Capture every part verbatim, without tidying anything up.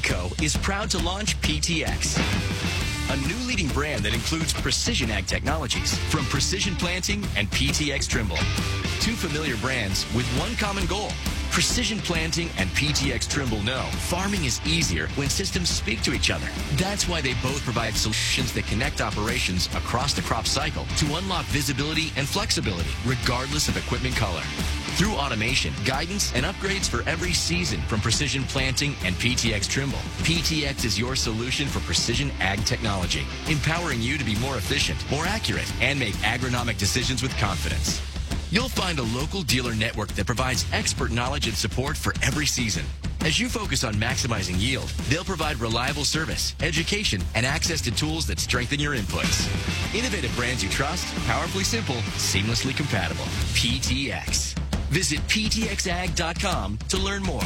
AGCO is proud to launch P T X, a new leading brand that includes precision ag technologies from Precision Planting and P T X Trimble. Two familiar brands with one common goal. Precision Planting and P T X Trimble know farming is easier when systems speak to each other. That's why they both provide solutions that connect operations across the crop cycle to unlock visibility and flexibility, regardless of equipment color. Through automation, guidance, and upgrades for every season from Precision Planting and P T X Trimble, P T X is your solution for precision ag technology, empowering you to be more efficient, more accurate, and make agronomic decisions with confidence. You'll find a local dealer network that provides expert knowledge and support for every season. As you focus on maximizing yield, they'll provide reliable service, education, and access to tools that strengthen your inputs. Innovative brands you trust, powerfully simple, seamlessly compatible. P T X. Visit P T X ag dot com to learn more.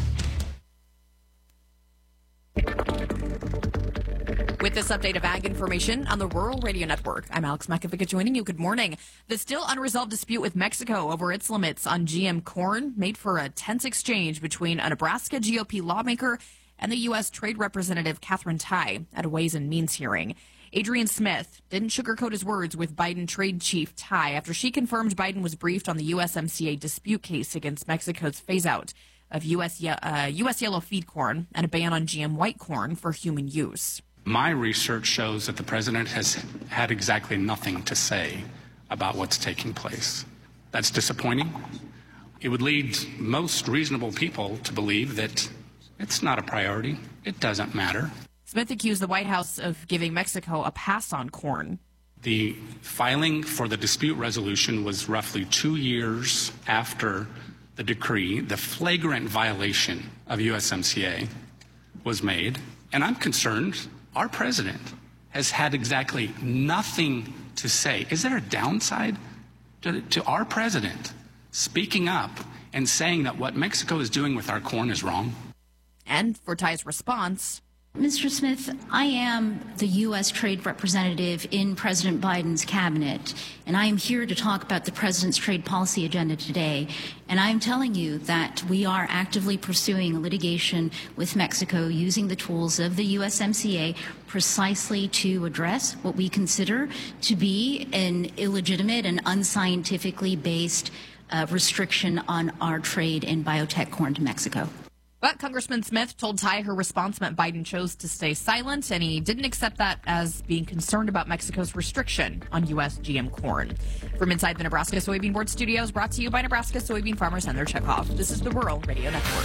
With this update of ag information on the Rural Radio Network, I'm Alex Makovica joining you. Good morning. The still unresolved dispute with Mexico over its limits on G M corn made for a tense exchange between a Nebraska G O P lawmaker and the U S Trade Representative Katherine Tai at a Ways and Means hearing. Adrian Smith didn't sugarcoat his words with Biden Trade Chief Tai after she confirmed Biden was briefed on the U S M C A dispute case against Mexico's phase-out of U S, uh, U S yellow feed corn and a ban on G M white corn for human use. My research shows that the president has had exactly nothing to say about what's taking place. That's disappointing. It would lead most reasonable people to believe that it's not a priority. It doesn't matter. Smith accused the White House of giving Mexico a pass on corn. The filing for the dispute resolution was roughly two years after the decree. The flagrant violation of U S M C A was made, and I'm concerned our president has had exactly nothing to say. Is there a downside to, to our president speaking up and saying that what Mexico is doing with our corn is wrong? And for Tai's response, Mister Smith, I am the U S trade representative in President Biden's cabinet, and I am here to talk about the president's trade policy agenda today. And I am telling you that we are actively pursuing litigation with Mexico using the tools of the U S M C A precisely to address what we consider to be an illegitimate and unscientifically based uh, restriction on our trade in biotech corn to Mexico. But Congressman Smith told Tai her response meant Biden chose to stay silent, and he didn't accept that as being concerned about Mexico's restriction on U S G M corn. From inside the Nebraska Soybean Board studios, brought to you by Nebraska soybean farmers and their checkoff. This is the Rural Radio Network.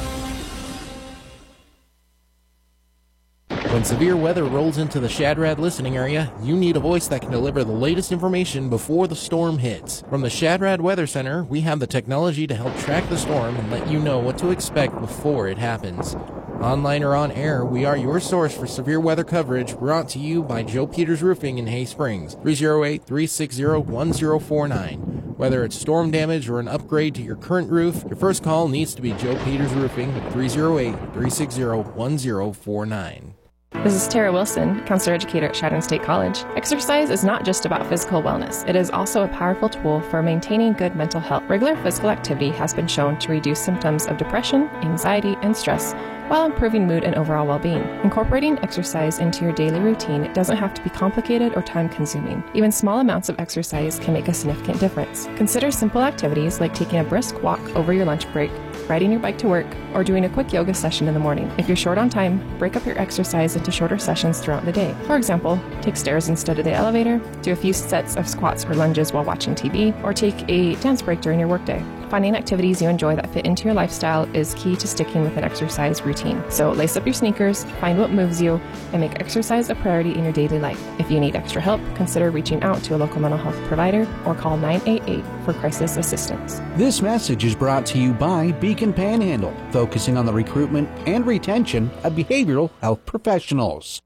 When severe weather rolls into the Shadrad listening area, you need a voice that can deliver the latest information before the storm hits. From the Shadrad Weather Center, we have the technology to help track the storm and let you know what to expect before it happens. Online or on air, we are your source for severe weather coverage, brought to you by Joe Peters Roofing in Hay Springs, three oh eight, three six zero, one zero four nine. Whether it's storm damage or an upgrade to your current roof, your first call needs to be Joe Peters Roofing at three oh eight, three six zero, one zero four nine. This is Tara Wilson, counselor educator at Chadron State College. Exercise is not just about physical wellness. It is also a powerful tool for maintaining good mental health. Regular physical activity has been shown to reduce symptoms of depression, anxiety, and stress, while improving mood and overall well-being. Incorporating exercise into your daily routine doesn't have to be complicated or time-consuming. Even small amounts of exercise can make a significant difference. Consider simple activities like taking a brisk walk over your lunch break, riding your bike to work, or doing a quick yoga session in the morning. If you're short on time, break up your exercise into shorter sessions throughout the day. For example, take stairs instead of the elevator, do a few sets of squats or lunges while watching T V, or take a dance break during your workday. Finding activities you enjoy that fit into your lifestyle is key to sticking with an exercise routine. So lace up your sneakers, find what moves you, and make exercise a priority in your daily life. If you need extra help, consider reaching out to a local mental health provider or call nine eight eight for crisis assistance. This message is brought to you by Beacon Panhandle, focusing on the recruitment and retention of behavioral health professionals.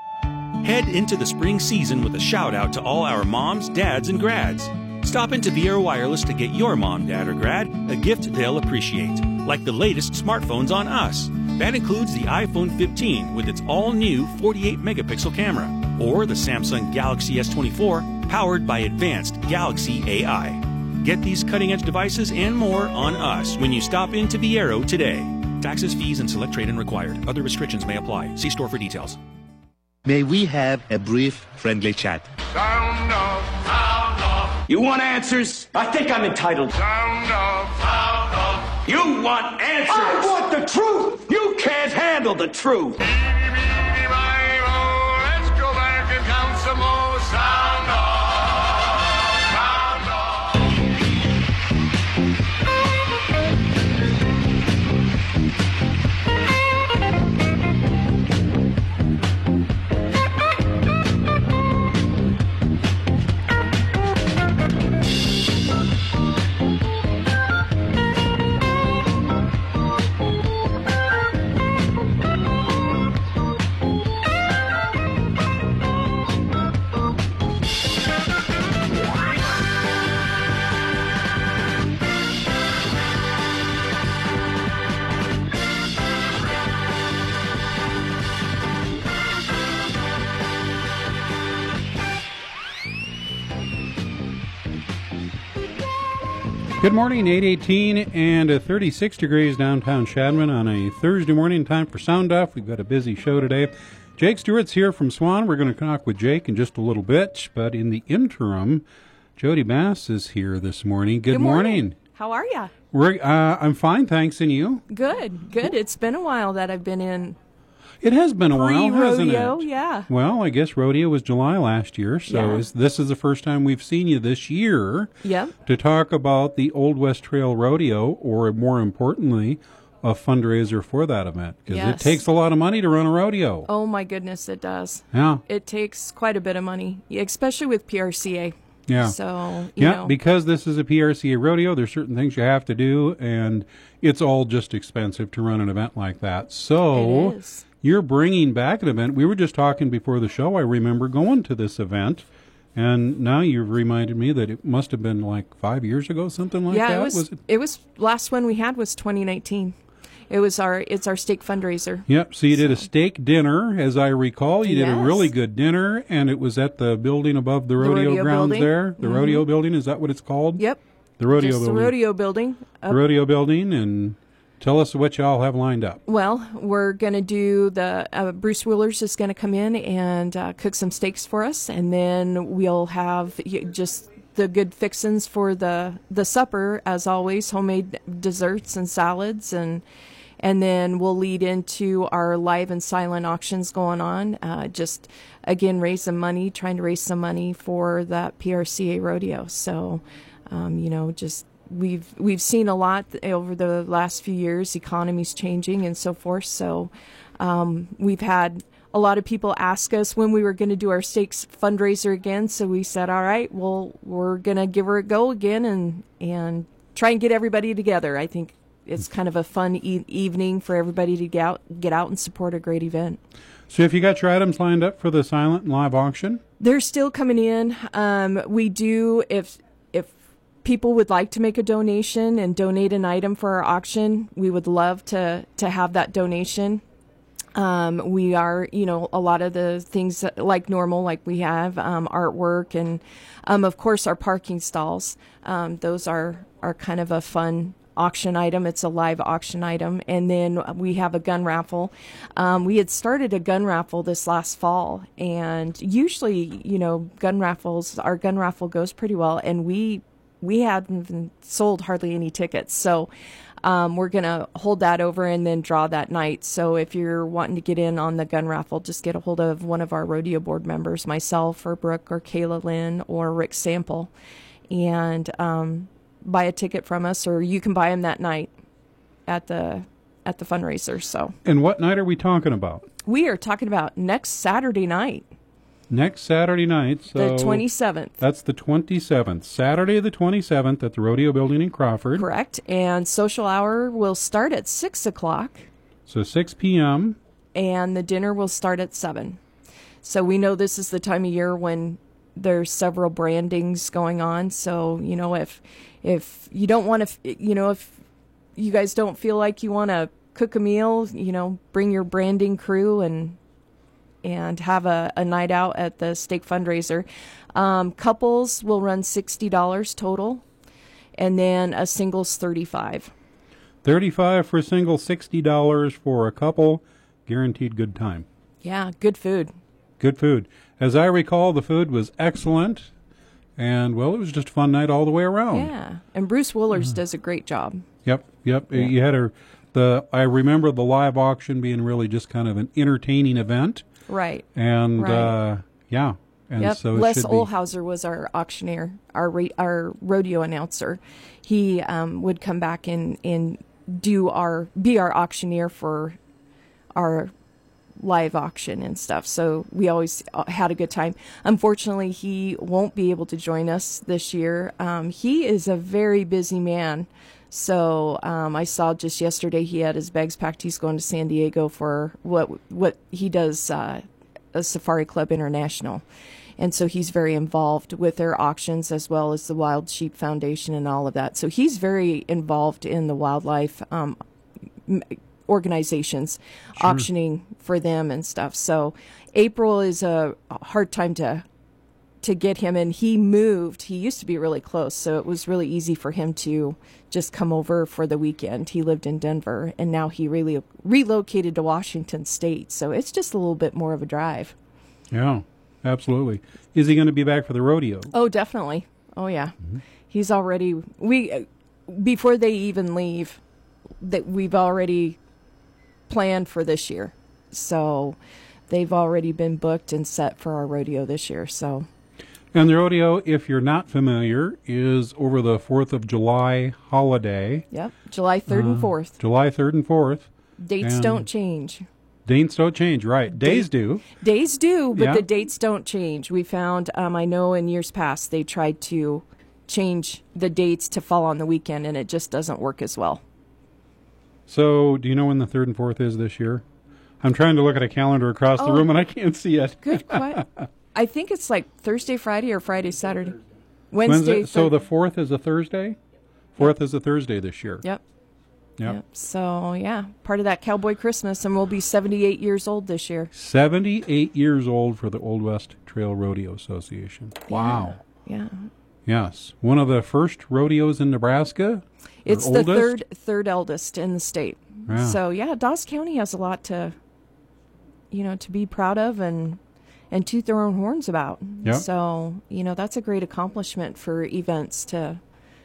Head into the spring season with a shout out to all our moms, dads, and grads. Stop into Viera Wireless to get your mom, dad, or grad a gift they'll appreciate, like the latest smartphones on us. That includes the iPhone fifteen with its all-new forty-eight megapixel camera, or the Samsung Galaxy S twenty-four powered by advanced Galaxy A I. Get these cutting-edge devices and more on us when you stop into Viero today. Taxes, fees, and select trade-in required. Other restrictions may apply. See store for details. May we have a brief, friendly chat? Sound off, sound off. You want answers? I think I'm entitled. Sound off, sound off. You want answers? I want the truth. You can't handle the truth. Let's go back and count some more. Sound off, sound off. Good morning, eight eighteen and uh, thirty-six degrees downtown Shadman on a Thursday morning. Time for Sound Off. We've got a busy show today. Jake Stewart's here from Swan. We're going to talk with Jake in just a little bit, but in the interim, Jody Bass is here this morning. Good, Good morning. morning. How are you? We're, uh, I'm fine, thanks, and you? Good, good. It's been a while that I've been in. It has been a while, hasn't Pre-rodeo, it? yeah. Well, I guess rodeo was July last year, so Yeah. is, this is the first time we've seen you this year Yep. to talk about the Old West Trail Rodeo, or more importantly, a fundraiser for that event. Because Yes. it takes a lot of money to run a rodeo. Oh my goodness, it does. Yeah. It takes quite a bit of money, especially with P R C A. Yeah. So, you yeah, know. because this is a P R C A rodeo, there's certain things you have to do, and it's all just expensive to run an event like that. So It is. you're bringing back an event. We were just talking before the show. I remember going to this event, and now you've reminded me that it must have been like five years ago, something like yeah, that. it was, it? it was, last one we had was twenty nineteen. It was our, it's our steak fundraiser. Yep. So you did a steak dinner, as I recall. You did a Yes. really good dinner, and it was at the building above the rodeo, rodeo grounds building. there. The Mhm. rodeo building, is that what it's called? Yep. The rodeo Just building. the rodeo building. The Up- rodeo building, and tell us what y'all have lined up. Well, we're going to do the, uh, Bruce Wheelers is going to come in and uh, cook some steaks for us, and then we'll have y- just the good fixins for the, the supper, as always, homemade desserts and salads, and and then we'll lead into our live and silent auctions going on, uh, just, again, raise some money, trying to raise some money for that P R C A rodeo. So, um, you know, just... We've we've seen a lot over the last few years. Economy's changing and so forth. So um, we've had a lot of people ask us when we were going to do our steaks fundraiser again. So we said, all right, well, we're going to give her a go again and and try and get everybody together. I think it's kind of a fun e- evening for everybody to get out, get out and support a great event. So if you got your items lined up for the silent and live auction? They're still coming in. Um, we do, if if people would like to make a donation and donate an item for our auction, we would love to to have that donation. Um, we are, you know, a lot of the things that, like normal, like we have um, artwork and, um, of course, our parking stalls. Um, those are are kind of a fun auction item. It's a live auction item. And then we have a gun raffle. Um, we had started a gun raffle this last fall, and usually, you know, gun raffles, our gun raffle goes pretty well, and we we hadn't even sold hardly any tickets. So um, we're going to hold that over and then draw that night. So if you're wanting to get in on the gun raffle, just get a hold of one of our rodeo board members, myself or Brooke or Kayla Lynn or Rick Sample, and um, buy a ticket from us, or you can buy them that night at the at the fundraiser. So, and what night are we talking about? We are talking about next Saturday night. Next Saturday night. So the twenty-seventh. That's the twenty-seventh. Saturday the twenty-seventh at the Rodeo Building in Crawford. Correct. And social hour will start at six o'clock. So six p.m. And the dinner will start at seven. So we know this is the time of year when there's several brandings going on. So, you know, if if you don't want to, you know, if you guys don't feel like you want to cook a meal, you know, bring your branding crew and and have a, a night out at the steak fundraiser. Um, couples will run sixty dollars total, and then a single's thirty-five dollars. thirty-five for a single, sixty dollars for a couple. Guaranteed good time. Yeah, good food. Good food. As I recall, the food was excellent. And, well, it was just a fun night all the way around. Yeah. And Bruce Woolers mm. does a great job. Yep, yep. Yeah. You had a, the, I remember the live auction being really just kind of an entertaining event. Right. And, right. Uh, yeah. And yep. so it Les should be... Olhauser was our auctioneer, our ra- our rodeo announcer. He um, would come back and, and do our, be our auctioneer for our live auction and stuff. So we always had a good time. Unfortunately, he won't be able to join us this year. Um, he is a very busy man. So um, I saw just yesterday he had his bags packed. He's going to San Diego for what what he does, uh, a Safari Club International. And so he's very involved with their auctions as well as the Wild Sheep Foundation and all of that. So he's very involved in the wildlife um organizations, sure. auctioning for them and stuff. So April is a hard time to to get him, and he moved. He used to be really close, so it was really easy for him to just come over for the weekend. He lived in Denver, and now he really relocated to Washington State, so it's just a little bit more of a drive. Yeah, absolutely. Is he going to be back for the rodeo? Oh, definitely. Oh, yeah. Mm-hmm. He's already, we before they even leave, that we've already planned for this year. So they've already been booked and set for our rodeo this year. So, and the rodeo, if you're not familiar, is over the fourth of July holiday. Yep, July third uh, and fourth. July third and fourth. Dates and don't change. Dates don't change, right. Days Day, do. Days do, but yeah. the dates don't change. We found, um, I know in years past, they tried to change the dates to fall on the weekend, and it just doesn't work as well. So, do you know when the third and fourth is this year? I'm trying to look at a calendar across oh, the room, and I can't see it. Good quiet. I think it's like Thursday, Friday, or Friday, Saturday. Wednesday. Wednesday so the fourth is a Thursday? Fourth is a Thursday this year. Yep. Yep. yep. So, yeah, part of that Cowboy Christmas, and we'll be seventy-eight years old this year. seventy-eight years old for the Old West Trail Rodeo Association. Wow. Yeah. yeah. Yes. One of the first rodeos in Nebraska. It's the oldest? third third eldest in the state. Yeah. So, yeah, Dawes County has a lot to, you know, to be proud of and and toot their own horns about. Yep. So, you know, that's a great accomplishment for events to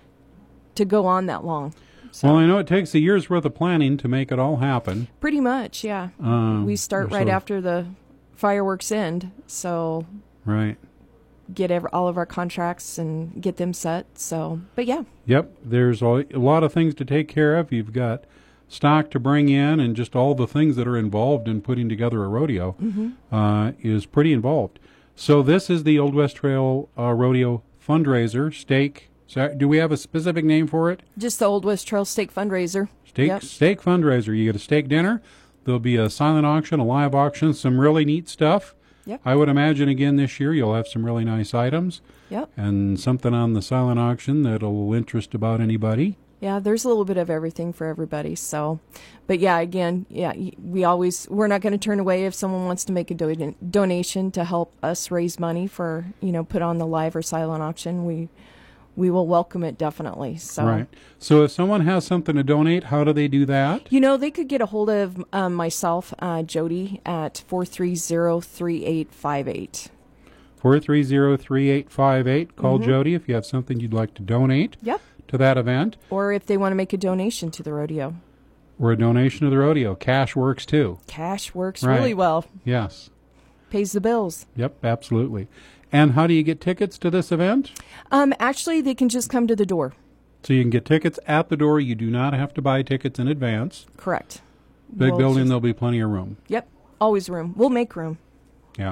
to go on that long. So, well, I know it takes a year's worth of planning to make it all happen. Pretty much, yeah. Um, we start so, right after the fireworks end, so right. get every, all of our contracts and get them set. So, but yeah. Yep, there's a lot of things to take care of. You've got stock to bring in, and just all the things that are involved in putting together a rodeo mm-hmm. uh, is pretty involved. So this is the Old West Trail uh, Rodeo fundraiser, stake. So do we have a specific name for it? Just the Old West Trail Steak Fundraiser. Steak, yep. steak fundraiser. You get a steak dinner. There'll be a silent auction, a live auction, some really neat stuff. Yep. I would imagine again this year you'll have some really nice items. Yep. And something on the silent auction that'll interest about anybody. Yeah, there's a little bit of everything for everybody. So, but yeah, again, yeah, we always, we're not going to turn away if someone wants to make a do- donation to help us raise money for, you know, put on the live or silent auction. We, we will welcome it definitely. So, right. So if someone has something to donate, how do they do that? You know, they could get a hold of um, myself, uh, Jody, at four three zero, three eight five eight. four three zero, three eight five eight. Call Mm-hmm. Jody if you have something you'd like to donate. Yep. To that event. Or if they want to make a donation to the rodeo. Or a donation to the rodeo. Cash works too. Cash works right. really well. Yes. Pays the bills. Yep, absolutely. And how do you get tickets to this event? Um, actually, they can just come to the door. So you can get tickets at the door. You do not have to buy tickets in advance. Correct. Big we'll building, just, there'll be plenty of room. Yep, always room. We'll make room. Yeah.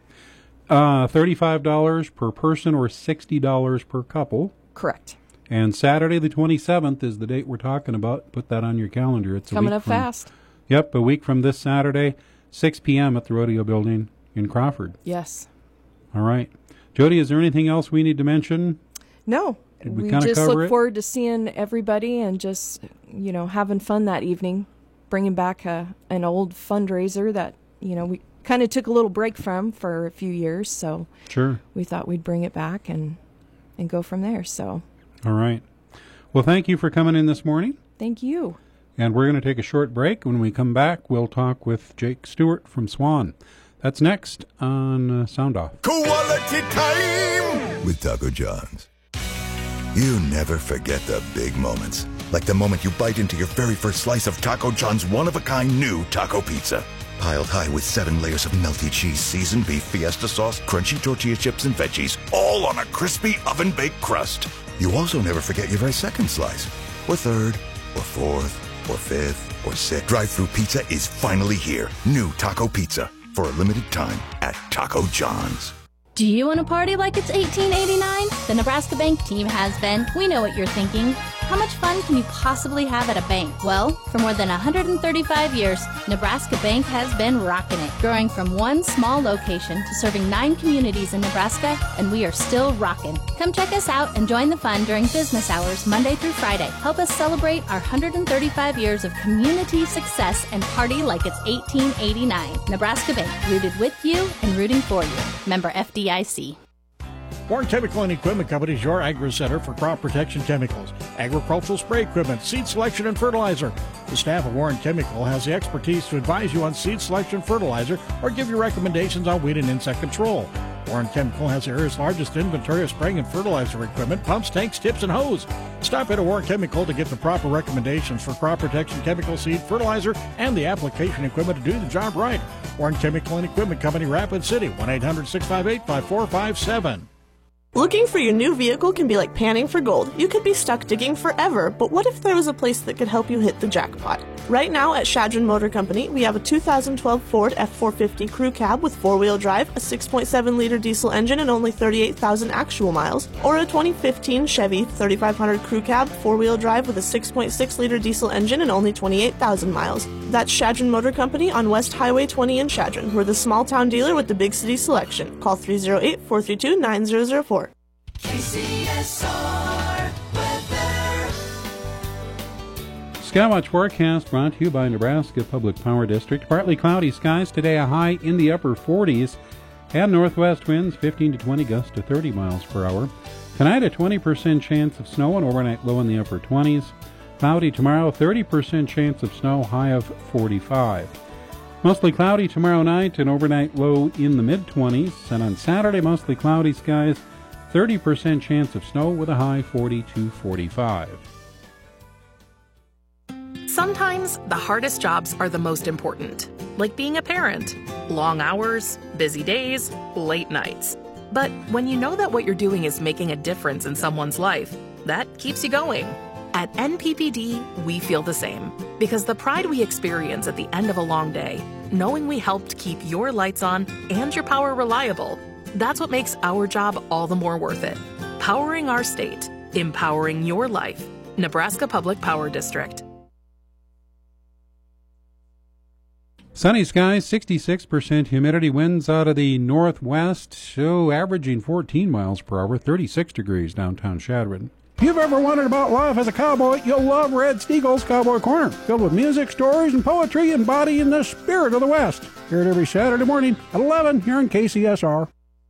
Uh, thirty-five dollars per person or sixty dollars per couple. Correct. And Saturday the twenty-seventh is the date we're talking about. Put that on your calendar. It's a coming week up from, fast. Yep, a week from this Saturday, six p.m. at the Rodeo Building in Crawford. Yes. All right. Jody, is there anything else we need to mention? No. Did we we kinda just cover look it? forward to seeing everybody and just, you know, having fun that evening, bringing back a, an old fundraiser that, you know, we kind of took a little break from for a few years. So Sure. we thought we'd bring it back and and go from there. So All right. Well, thank you for coming in this morning. thank you. And we're going to take a short break. When we come back, we'll talk with Jake Stewart from Swan. That's next on uh, Sound Off. Quality time with Taco John's. You never forget the big moments. Like the moment you bite into your very first slice of Taco John's one-of-a-kind new taco pizza. Piled high with seven layers of melty cheese, seasoned beef, fiesta sauce, crunchy tortilla chips, and veggies, all on a crispy oven-baked crust. You also never forget your very second slice, or third, or fourth, or fifth, or sixth. Drive-thru pizza is finally here. New taco pizza for a limited time at Taco John's. Do you want to party like it's eighteen eighty-nine? The Nebraska Bank team has been. We know what you're thinking. How much fun can you possibly have at a bank? Well, for more than one hundred thirty-five years, Nebraska Bank has been rocking it, growing from one small location to serving nine communities in Nebraska, and we are still rocking. Come check us out and join the fun during business hours Monday through Friday. Help us celebrate our one hundred thirty-five years of community success and party like it's eighteen eighty-nine. Nebraska Bank, rooted with you and rooting for you. Member F D I C. Warren Chemical and Equipment Company is your agri center for crop protection chemicals, agricultural spray equipment, seed selection, and fertilizer. The staff of Warren Chemical has the expertise to advise you on seed selection, fertilizer, or give you recommendations on weed and insect control. Warren Chemical has the area's largest inventory of spraying and fertilizer equipment, pumps, tanks, tips, and hose. Stop into Warren Chemical to get the proper recommendations for crop protection, chemical, seed, fertilizer, and the application equipment to do the job right. Warren Chemical and Equipment Company, Rapid City, one eight hundred six five eight five four five seven. Looking for your new vehicle can be like panning for gold. You could be stuck digging forever, but what if there was a place that could help you hit the jackpot? Right now at Shadron Motor Company, we have a two thousand twelve Ford F four fifty Crew Cab with four-wheel drive, a six point seven liter diesel engine, and only thirty-eight thousand actual miles, or a twenty fifteen Chevy thirty-five hundred Crew Cab, four-wheel drive with a six point six liter diesel engine and only twenty-eight thousand miles. That's Shadron Motor Company on West Highway twenty in Shadron. We're the small-town dealer with the big city selection. Call three oh eight, four three two, nine zero zero four. K C S R weather. Skywatch forecast brought to you by Nebraska Public Power District. Partly cloudy skies today, a high in the upper forties, and northwest winds fifteen to twenty, gusts to thirty miles per hour. Tonight, a twenty percent chance of snow, and overnight low in the upper twenties. Cloudy tomorrow, thirty percent chance of snow, high of forty-five. Mostly cloudy tomorrow night, and overnight low in the mid-twenties. And on Saturday, mostly cloudy skies, thirty percent chance of snow with a high forty to forty-five. Sometimes the hardest jobs are the most important, like being a parent. Long hours, busy days, late nights. But when you know that what you're doing is making a difference in someone's life, that keeps you going. At N P P D, we feel the same, because the pride we experience at the end of a long day, knowing we helped keep your lights on and your power reliable, that's what makes our job all the more worth it. Powering our state, empowering your life. Nebraska Public Power District. Sunny skies, sixty-six percent humidity, winds out of the northwest, so averaging fourteen miles per hour, thirty-six degrees downtown Shadron. If you've ever wondered about life as a cowboy, you'll love Red Steagle's Cowboy Corner, filled with music, stories, and poetry embodying the spirit of the West. Hear it every Saturday morning at eleven here on K C S R.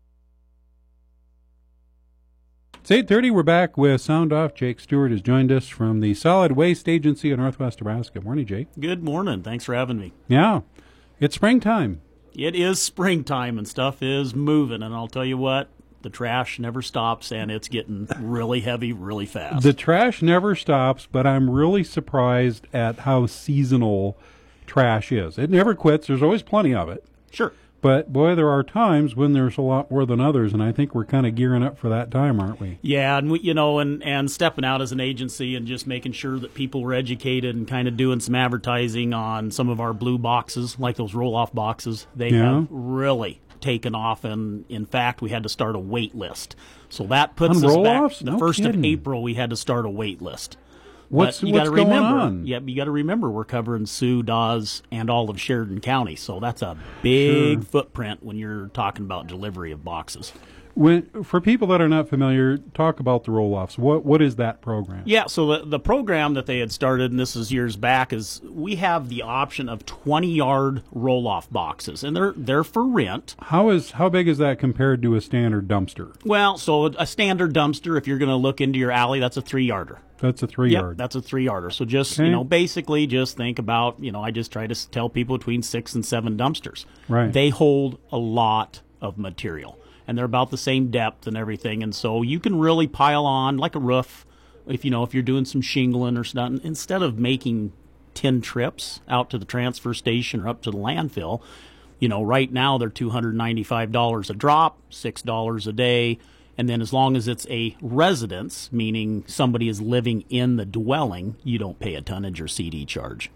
It's eight thirty. We're back with Sound Off. Jake Stewart has joined us from the Solid Waste Agency of Northwest Nebraska. Morning, Jake. Good morning. Thanks for having me. Yeah. It's springtime. It is springtime, and stuff is moving, and I'll tell you what, the trash never stops, and it's getting really heavy really fast. The trash never stops, but I'm really surprised at how seasonal trash is. It never quits. There's always plenty of it. Sure. But, boy, there are times when there's a lot more than others, and I think we're kind of gearing up for that time, aren't we? Yeah, and we, you know, and, and stepping out as an agency and just making sure that people were educated and kind of doing some advertising on some of our blue boxes, like those roll-off boxes. They Yeah. have really taken off, and, in fact, we had to start a wait list. So that puts On us roll-offs? back. The No first kidding. of April, we had to start a wait list. What's, But you what's gotta going remember, on? Yeah, you got to remember we're covering Sioux, Dawes, and all of Sheridan County, so that's a big Sure. footprint when you're talking about delivery of boxes. When for people that are not familiar, talk about the roll-offs. What what is that program? Yeah, so the, the program that they had started, and this is years back, is we have the option of twenty-yard roll-off boxes, and they're they're for rent. How is how big is that compared to a standard dumpster? Well, so a standard dumpster, if you're going to look into your alley, that's a three-yarder. That's a three-yard. Yep, that's a three-yarder. So just, Okay. you know, basically just think about, you know, I just try to s- tell people between six and seven dumpsters. Right. They hold a lot of material, and they're about the same depth and everything, and so you can really pile on like a roof if, you know, if you're doing some shingling or something. Instead of making ten trips out to the transfer station or up to the landfill, you know, right now they're two hundred ninety-five dollars a drop, six dollars a day. And then as long as it's a residence, meaning somebody is living in the dwelling, you don't pay a tonnage or C D charge.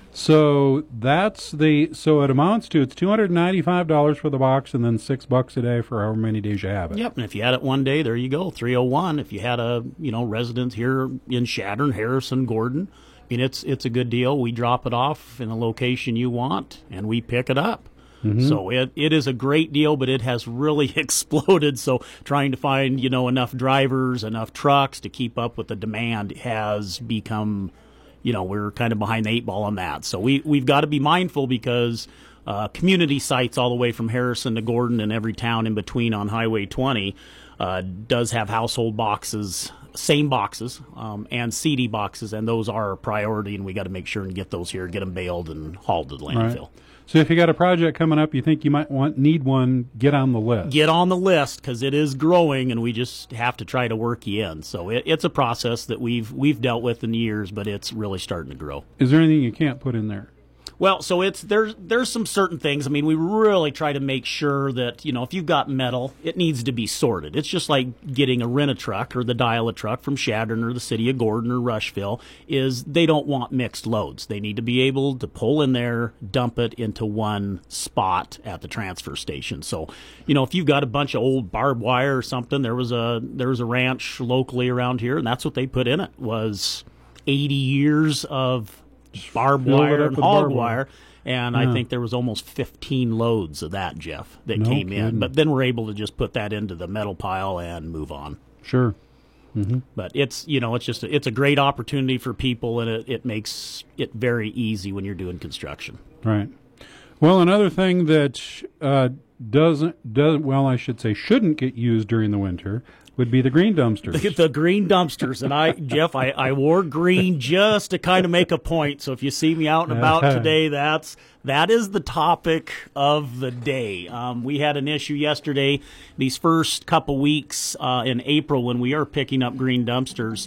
So that's the so it amounts to it's two hundred ninety-five dollars for the box and then six bucks a day for however many days you have it. Yep, and if you had it one day, there you go, three oh one. If you had a, you know, resident here in Chadron, Harrison, Gordon, I mean, it's it's a good deal. We drop it off in a location you want, and we pick it up. Mhm. So it, it is a great deal, but it has really exploded. So trying to find, you know, enough drivers, enough trucks to keep up with the demand has become, you know, we're kind of behind the eight ball on that. So we, we've got to be mindful because uh, community sites all the way from Harrison to Gordon and every town in between on Highway twenty uh, does have household boxes, same boxes, um, and C D boxes, and those are a priority, and we got to make sure and get those here, get them baled and hauled to the landfill. Right. So if you got a project coming up, you think you might want need one, get on the list. Get on the list because it is growing, and we just have to try to work you in. So it, it's a process that we've we've dealt with in years, but it's really starting to grow. Is there anything you can't put in there? Well, so it's there's there's some certain things. I mean, we really try to make sure that, you know, if you've got metal, it needs to be sorted. It's just like getting a rent-a-truck or the dial-a-truck from Chadron or the city of Gordon or Rushville, is they don't want mixed loads. They need to be able to pull in there, dump it into one spot at the transfer station. So, you know, if you've got a bunch of old barbed wire or something, there was a there was a ranch locally around here, and that's what they put in it, was eighty years of barbed fill it wire up and with hog barbed wire, and Yeah. I think there was almost fifteen loads of that, Jeff, that No came in. kidding. But then we're able to just put that into the metal pile and move on. Sure. Mm-hmm. But it's, you know, it's just a, it's a great opportunity for people, and it, it makes it very easy when you're doing construction. Right. Well, another thing that uh, doesn't does well, I should say, shouldn't get used during the winter would be the green dumpsters. The, the green dumpsters, and I, Jeff, I, I wore green just to kind of make a point. So if you see me out and about today, that's that is the topic of the day. Um, we had an issue yesterday, these first couple weeks uh, in April when we are picking up green dumpsters.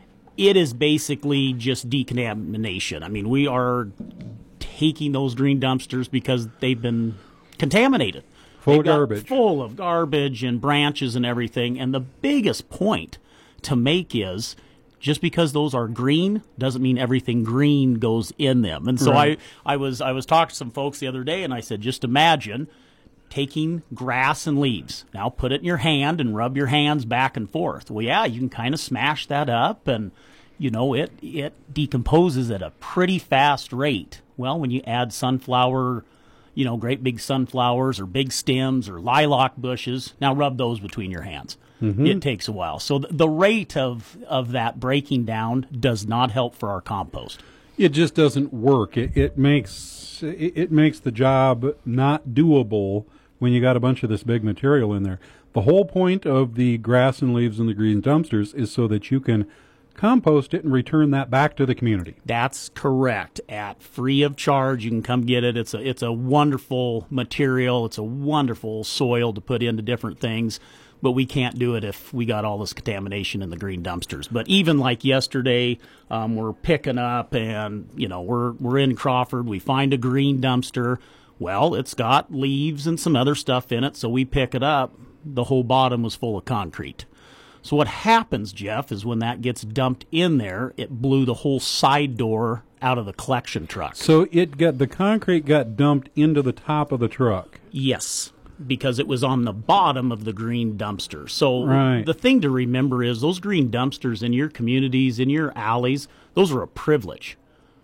It is basically just decontamination. I mean, we are taking those green dumpsters because they've been contaminated. Full They've of got garbage. Full of garbage and branches and everything. And the biggest point to make is just because those are green doesn't mean everything green goes in them. And so Right. I, I was I was talking to some folks the other day, and I said, just imagine taking grass and leaves. Now put it in your hand and rub your hands back and forth. Well, yeah, you can kind of smash that up, and you know it it decomposes at a pretty fast rate. Well, when you add sunflower, you know, great big sunflowers or big stems or lilac bushes, now rub those between your hands. Mhm. It takes a while. So th- the rate of, of that breaking down does not help for our compost. It just doesn't work. It, it makes it, it makes the job not doable when you got a bunch of this big material in there. The whole point of the grass and leaves and the green dumpsters is so that you can compost it and return that back to the community. That's correct. At free of charge, you can come get it. It's a it's a wonderful material. It's a wonderful soil to put into different things, but we can't do it if we got all this contamination in the green dumpsters. But even like yesterday, um, we're picking up, and you know we're we're in Crawford. We find a green dumpster. Well, it's got leaves and some other stuff in it, so we pick it up. The whole bottom was full of concrete. So what happens, Jeff, is when that gets dumped in there, it blew the whole side door out of the collection truck. So it got the concrete got dumped into the top of the truck. Yes, because it was on the bottom of the green dumpster. So Right. the thing to remember is those green dumpsters in your communities, in your alleys, those are a privilege.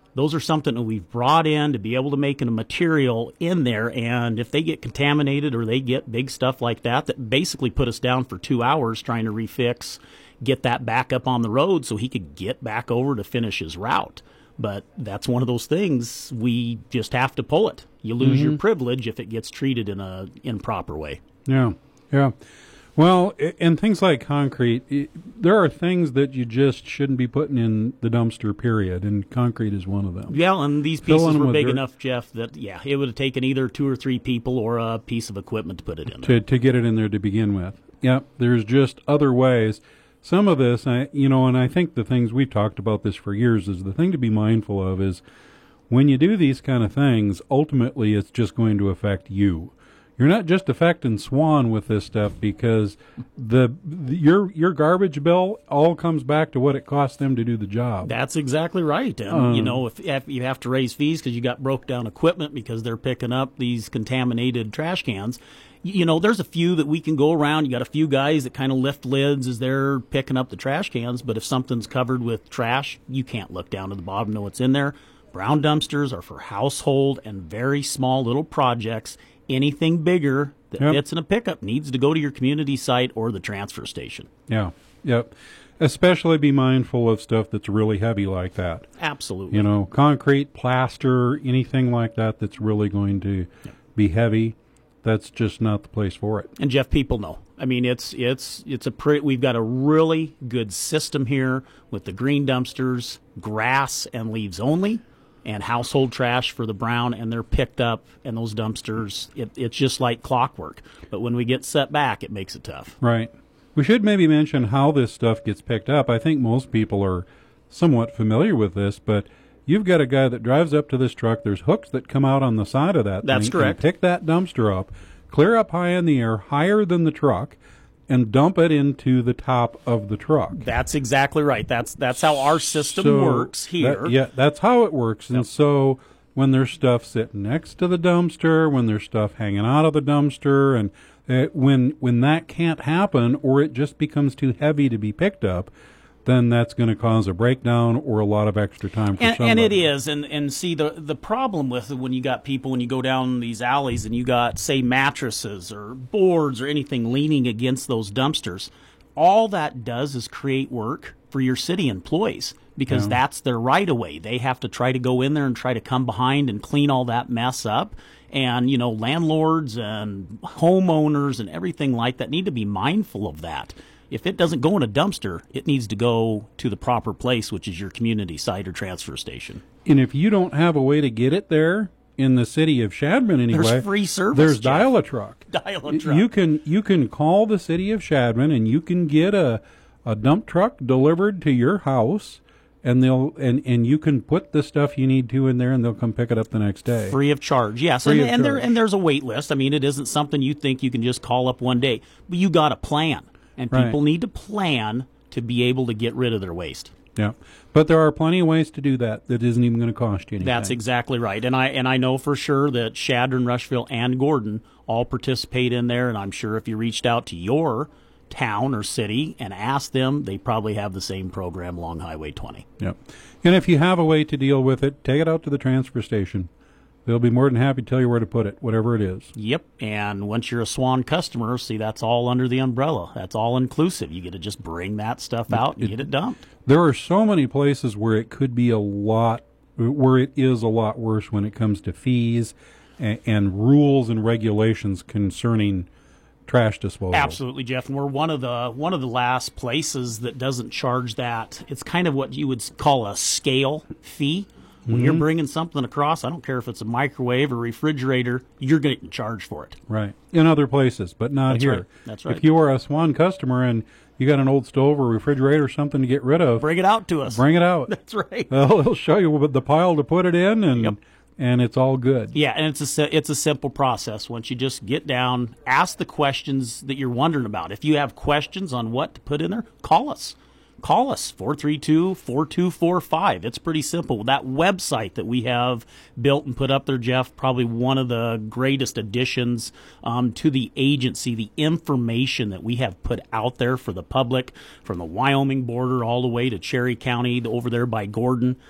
Those are something that we've brought in to be able to make a material in there, and if they get contaminated or they get big stuff like that, that basically put us down for two hours trying to refix, get that back up on the road so he could get back over to finish his route. But that's one of those things, we just have to pull it. You lose Mm-hmm. your privilege if it gets treated in a improper way. Yeah, yeah. Well, i- and things like concrete, i there are things that you just shouldn't be putting in the dumpster, period, and concrete is one of them. Yeah, and these Fill pieces in were with big dirt. enough, Jeff, that, yeah, it would have taken either two or three people or a piece of equipment to put it in there. to to get it in there to begin with. Yep, there's just other ways. Some of this, I, you know, and I think the things we've talked about this for years is the thing to be mindful of is when you do these kind of things, ultimately it's just going to affect you. You're not just affecting Swan with this stuff because the, the your your garbage bill all comes back to what it costs them to do the job. That's exactly right. And, Um, you know, if, if you have to raise fees because you got broke down equipment because they're picking up these contaminated trash cans, y- you know, there's a few that we can go around. You got a few guys that kind of lift lids as they're picking up the trash cans. But if something's covered with trash, you can't look down to the bottom, know what's in there. Brown dumpsters are for household and very small little projects. Anything bigger that Yep. fits in a pickup needs to go to your community site or the transfer station. Yeah, yep. Especially be mindful of stuff that's really heavy like that. Absolutely. You know, concrete, plaster, anything like that that's really going to be heavy. That's just not the place for it. And Jeff, people know. I mean, it's it's it's a pretty. We've got a really good system here with the green dumpsters, grass and leaves only, and household trash for the brown, and they're picked up. And those dumpsters, it, it's just like clockwork. But when we get set back, it makes it tough. Right. We should maybe mention how this stuff gets picked up. I think most people are somewhat familiar with this, but you've got a guy that drives up to this truck. There's hooks that come out on the side of that That's thing correct. and pick that dumpster up, clear up high in the air, higher than the truck, and dump it into the top of the truck. That's exactly right. That's that's how our system So works here. that- yeah, that's how it works. And so when there's stuff sitting next to the dumpster, when there's stuff hanging out of the dumpster, and uh, when when that can't happen or it just becomes too heavy to be picked up, then that's going to cause a breakdown or a lot of extra time for And, somebody. and it is, and and see the the problem with it when you got people when you go down these alleys and you got say mattresses or boards or anything leaning against those dumpsters, all that does is create work for your city employees because Yeah. that's their right of way. They have to try to go in there and try to come behind and clean all that mess up. And you know, landlords and homeowners and everything like that need to be mindful of that. If it doesn't go in a dumpster, it needs to go to the proper place, which is your community site or transfer station. And if you don't have a way to get it there in the city of Shadman anyway, There's free service, There's Jeff. Dial-A-Truck. Dial-A-Truck. You can you can call the city of Shadman and you can get a a dump truck delivered to your house, and they'll and, and you can put the stuff you need to in there, and they'll come pick it up the next day. Free of charge, yes. Free and of and there charge. and there's a wait list. I mean, it isn't something you think you can just call up one day, but you got a plan, and Right. people need to plan to be able to get rid of their waste. Yeah, but there are plenty of ways to do that that isn't even going to cost you anything. That's exactly right. And I and I know for sure that Shadron, Rushville, and Gordon all participate in there, and I'm sure if you reached out to your town or city and asked them, they probably have the same program along Highway twenty. Yep. And if you have a way to deal with it, take it out to the transfer station. They'll be more than happy to tell you where to put it, whatever it is. Yep, and once you're a Swan customer, see, that's all under the umbrella. That's all inclusive. You get to just bring that stuff out and It- get it dumped. There are so many places where it could be a lot, where it is a lot worse when it comes to fees and, and rules and regulations concerning trash disposal. Absolutely, Jeff. And we're one of the one of the last places that doesn't charge that. It's kind of what you would call a scale fee. When you're Mhm. bringing something across, I don't care if it's a microwave or refrigerator, you're getting charged for it. Right. In other places, but not That's here. right. That's right. If you are a Swan customer and you got an old stove or refrigerator or something to get rid of, Bring it out to us. Bring it out. That's right. Well, they'll show you the pile to put it in, and and it's all good. Yeah, and it's a si- it's a simple process. Once you just get down, ask the questions that you're wondering about. If you have questions on what to put in there, call us. Call us, four three two, four two four five. It's pretty simple. That website that we have built and put up there, Jeff, probably one of the greatest additions um, to the agency, the information that we have put out there for the public, from the Wyoming border all the way to Cherry County, over there by Gordon.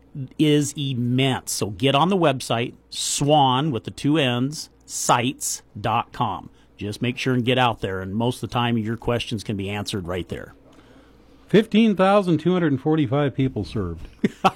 is immense. So get on the website, swan with the two N's, sites dot com. Just make sure and get out there, and most of the time your questions can be answered right there. fifteen thousand two hundred forty-five people served. A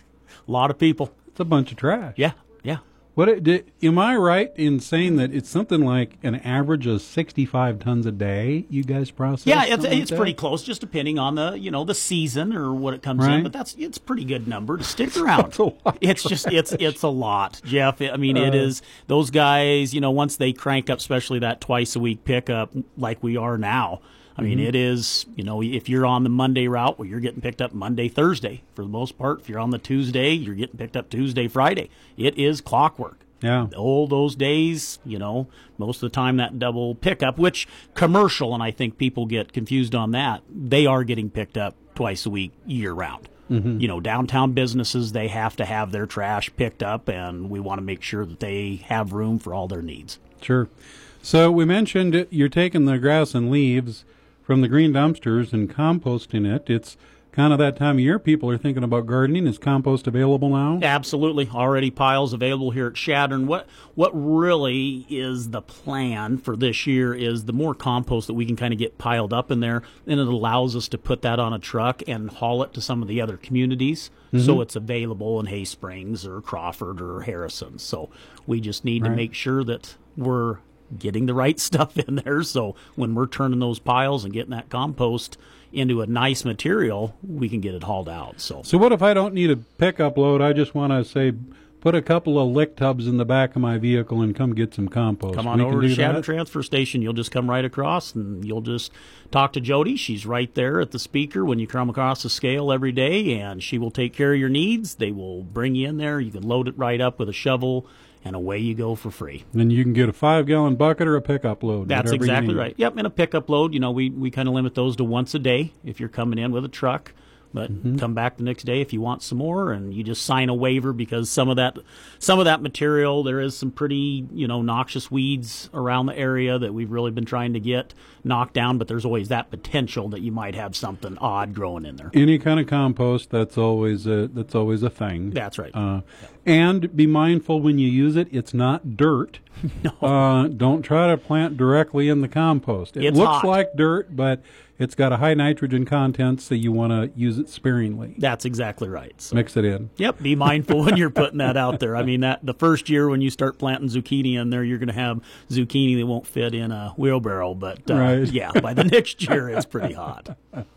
lot of people. It's a bunch of trash. Yeah, yeah. What it, did, am I right in saying that it's something like an average of sixty-five tons a day you guys process? Yeah, it's, like it's that? pretty close, just depending on the you know the season or what it comes Right. in. But that's it's a pretty good number to stick around. That's a lot. It's just it's it's a lot, Jeff. I mean, it Uh. is those guys. You know, once they crank up, especially that twice a week pickup, like we are now. I mean, Mhm. it is, you know, if you're on the Monday route, well, you're getting picked up Monday, Thursday for the most part. If you're on the Tuesday, you're getting picked up Tuesday, Friday. It is clockwork. Yeah. All those days, you know, most of the time that double pickup, which commercial, and I think people get confused on that, they are getting picked up twice a week year round. Mhm. You know, downtown businesses, they have to have their trash picked up, and we want to make sure that they have room for all their needs. Sure. So we mentioned you're taking the grass and leaves from the green dumpsters and composting it. It's kind of that time of year people are thinking about gardening. Is compost available now? Absolutely. Already piles available here at Chadron. What what really is the plan for this year is the more compost that we can kind of get piled up in there, then it allows us to put that on a truck and haul it to some of the other communities. Mhm. So it's available in Hay Springs or Crawford or Harrison. So we just need Right. to make sure that we're getting the right stuff in there. So when we're turning those piles and getting that compost into a nice material, we can get it hauled out. So So what if I don't need a pickup load? I just want to say, put a couple of lick tubs in the back of my vehicle and come get some compost. Come on We over can to do Chadron that? Transfer Station. You'll just come right across, and you'll just talk to Jody. She's right there at the speaker when you come across the scale every day, and she will take care of your needs. They will bring you in there. You can load it right up with a shovel, and away you go for free. Then you can get a five-gallon bucket or a pickup load. That's whatever you exactly need. right. Yep, and a pickup load, you know, we, we kind of limit those to once a day if you're coming in with a truck. But Mm-hmm. come back the next day if you want some more, and you just sign a waiver because some of that some of that material, there is some pretty, you know, noxious weeds around the area that we've really been trying to get knocked down, but there's always that potential that you might have something odd growing in there. Any kind of compost, that's always a, that's always a thing. That's right. Uh, and be mindful when you use it, it's not dirt. No. Uh, don't try to plant directly in the compost. It It's looks hot. like dirt, but it's got a high nitrogen content, so you want to use it sparingly. That's exactly right. So, Mix it in. yep, be mindful when you're putting that out there. I mean, that the first year when you start planting zucchini in there, you're going to have zucchini that won't fit in a wheelbarrow. But uh, Right. yeah, by the next year, it's pretty hot.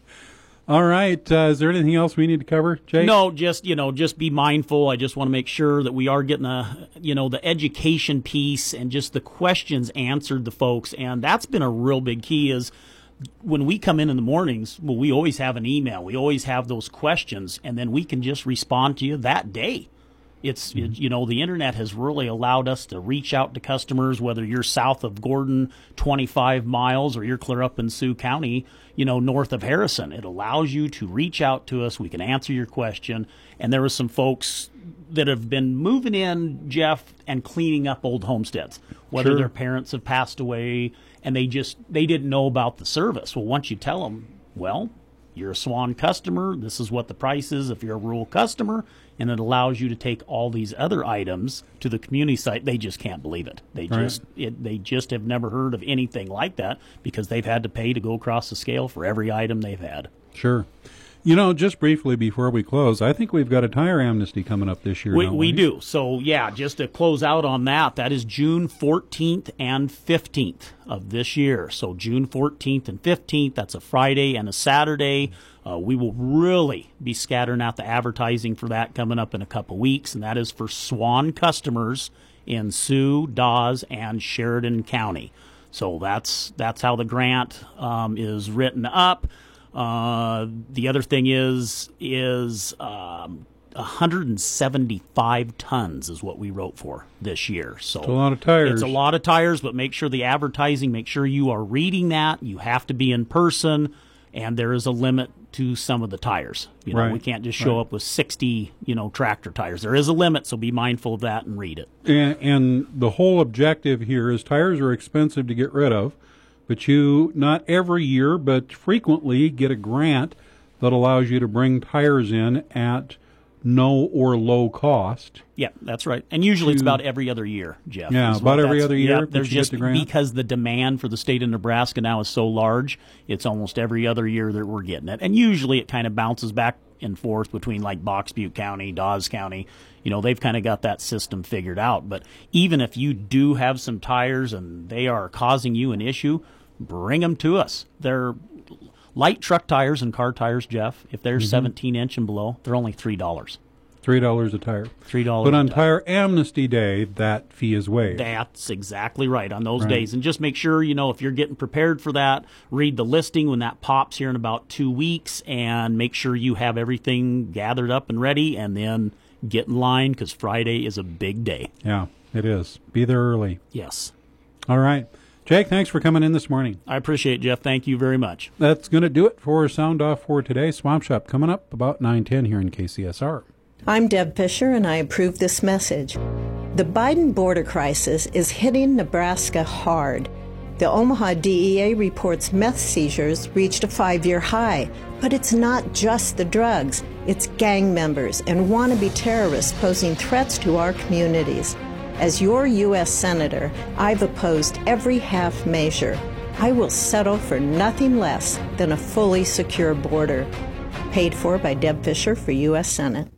All right. Uh, is there anything else we need to cover, Jake? No, just, you know, just be mindful. I just want to make sure that we are getting a, you know, the education piece and just the questions answered to folks. And that's been a real big key is when we come in in the mornings, well, we always have an email. We always have those questions, and then we can just respond to you that day. It's, it, you know, the internet has really allowed us to reach out to customers, whether you're south of Gordon twenty-five miles or you're clear up in Sioux County, you know, north of Harrison. It allows you to reach out to us. We can answer your question. And there were some folks that have been moving in, Jeff, and cleaning up old homesteads, whether Sure. their parents have passed away and they just, they didn't know about the service. Well, once you tell them, well, you're a Swan customer, this is what the price is if you're a rural customer, and it allows you to take all these other items to the community site. They just can't believe it. They Right. just it, they just have never heard of anything like that because they've had to pay to go across the scale for every item they've had. Sure. You know, just briefly before we close, I think we've got a tire amnesty coming up this year. We, don't we do. So, yeah, just to close out on that, that is June fourteenth and fifteenth of this year. So June fourteenth and fifteenth, that's a Friday and a Saturday. Uh, we will really be scattering out the advertising for that coming up in a couple weeks, and that is for Swan customers in Sioux, Dawes, and Sheridan County. So that's that's how the grant um, is written up. Uh, the other thing is is um, one hundred seventy-five tons is what we wrote for this year. So It's a lot of tires. It's a lot of tires, but make sure the advertising, make sure you are reading that. You have to be in person, and there is a limit to some of the tires. You know, Right. we can't just show Right. up with sixty, you know, tractor tires. There is a limit, so be mindful of that and read it. And, and the whole objective here is tires are expensive to get rid of, but you, not every year, but frequently get a grant that allows you to bring tires in at no or low cost. Yeah, that's right. And usually to, it's about every other year, Jeff. Yeah, about every other year. Yeah, there's just the grant? because the demand for the state of Nebraska now is so large, it's almost every other year that we're getting it. And usually it kind of bounces back and forth between like Box Butte County, Dawes County. You know, they've kind of got that system figured out. But even if you do have some tires and they are causing you an issue, bring them to us. They're light truck tires and car tires, Jeff. If they're mm-hmm. seventeen inch and below, they're only three dollars. Three dollars a tire. Three dollars. But on Tire Amnesty Day, that fee is waived. That's exactly right on those right. days. And just make sure, you know, if you're getting prepared for that, read the listing when that pops here in about two weeks and make sure you have everything gathered up and ready, and then get in line because Friday is a big day. Yeah, it is. Be there early. Yes. All right. Jake, thanks for coming in this morning. I appreciate it, Jeff. Thank you very much. That's going to do it for Sound Off for today. Swamp Shop coming up about nine ten here in K C S R. I'm Deb Fisher, and I approve this message. The Biden border crisis is hitting Nebraska hard. The Omaha D E A reports meth seizures reached a five-year high. But it's not just the drugs. It's gang members and wannabe terrorists posing threats to our communities. As your U S Senator, I've opposed every half measure. I will settle for nothing less than a fully secure border. Paid for by Deb Fisher for U S Senate.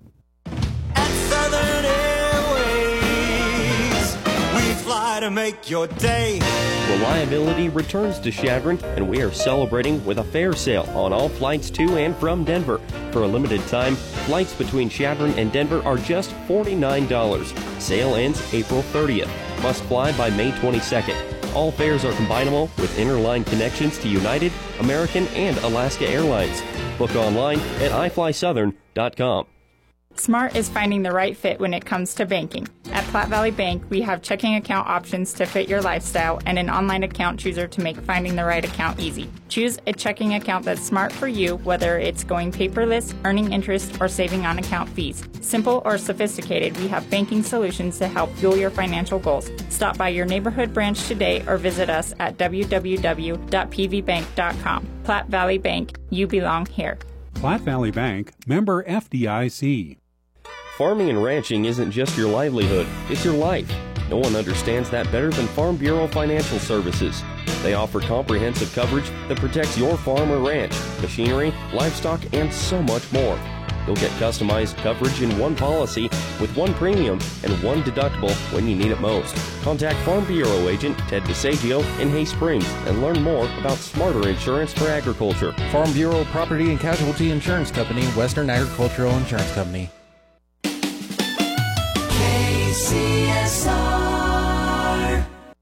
To make your day. Reliability returns to Chadron, and we are celebrating with a fair sale on all flights to and from Denver. For a limited time, flights between Chadron and Denver are just forty-nine dollars. Sale ends April thirtieth. Must fly by May twenty-second. All fares are combinable with interline connections to United, American, and Alaska Airlines. Book online at i fly southern dot com. Smart is finding the right fit when it comes to banking. At Platte Valley Bank, we have checking account options to fit your lifestyle and an online account chooser to make finding the right account easy. Choose a checking account that's smart for you, whether it's going paperless, earning interest, or saving on account fees. Simple or sophisticated, we have banking solutions to help fuel your financial goals. Stop by your neighborhood branch today or visit us at w w w dot p v bank dot com. Platte Valley Bank, you belong here. Platte Valley Bank, member F D I C. Farming and ranching isn't just your livelihood, it's your life. No one understands that better than Farm Bureau Financial Services. They offer comprehensive coverage that protects your farm or ranch, machinery, livestock, and so much more. You'll get customized coverage in one policy with one premium and one deductible when you need it most. Contact Farm Bureau agent Ted DeSagio in Hay Springs and learn more about smarter insurance for agriculture. Farm Bureau Property and Casualty Insurance Company, Western Agricultural Insurance Company. K C S R.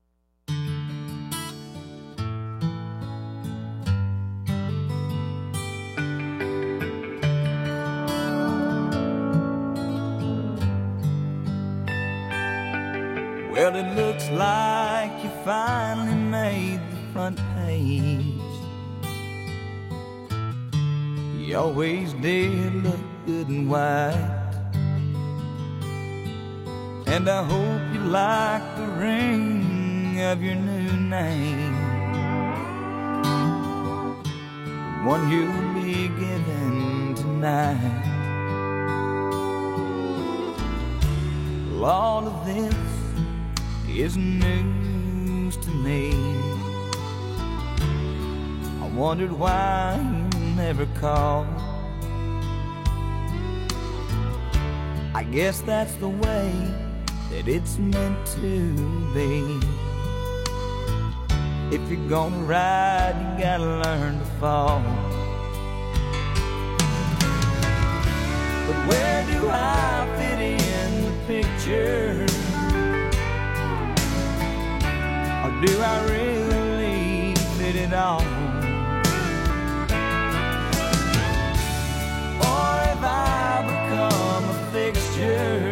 Well, it looks like you finally made the front page. You always did look good and white. And I hope you like the ring of your new name, the one you'll be given tonight. Well, all of this is news to me. I wondered why you never called. I guess that's the way that it's meant to be. If you're gonna ride, you gotta learn to fall. But where do I fit in the picture? Or do I really fit it all? Or have I become a fixture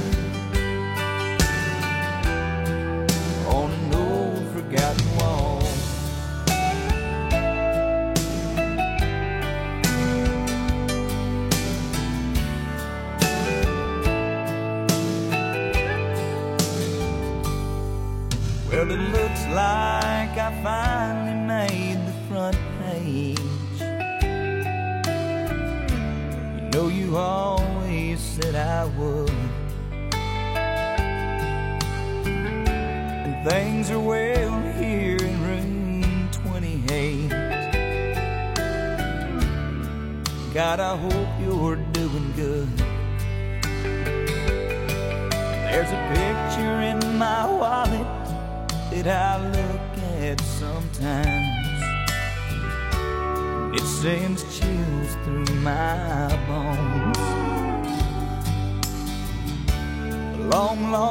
on an old forgotten wall? Well, it looks like I finally made the front page. You know you always said I would. And things are well here in room twenty-eight. God, I hope you're doing good. There's a picture in my wallet that I look at sometimes. It sends chills through my bones. A long, long